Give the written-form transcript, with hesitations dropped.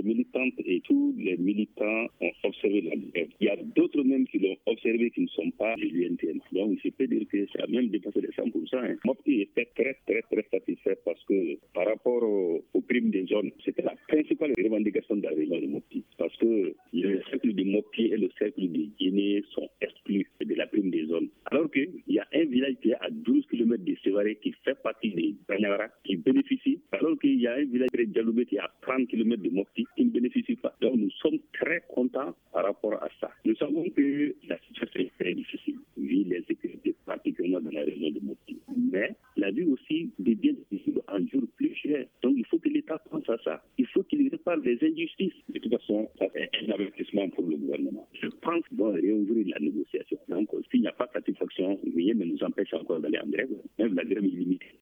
militantes et tous les militants ont observé la grève. Il y a d'autres même qui l'ont observé qui ne sont pas de l'UNTN. Donc je peux dire que ça a même dépassé les 100%. Mopti était très satisfait parce que par rapport aux primes des zones, c'était la principale revendication de la région de Mopti. Parce que le cercle de Mopti et le cercle de Guinée sont exclus de la prime des zones. Alors qu'il y a un village qui est à 12 km de Sévaré qui fait partie des Banyara qui bénéficie, alors qu'il y a un village de Djaloubé qui est à 30 km de Mopti qui ne bénéficie pas. Donc nous sommes très contents par rapport à ça. Nous savons que la situation est très difficile, vu l'insécurité particulièrement dans la région de Mopti. Mais la vie aussi devient difficile en jour plus cher. Donc il faut que l'État pense à ça. Il faut qu'il répare les injustices. De toute façon, ça fait un investissement pour le gouvernement. Je pense qu'on doit réouvrir la négociation. Donc s'il n'y a pas de satisfaction, rien ne nous empêche encore d'aller en grève. Même la grève est limitée.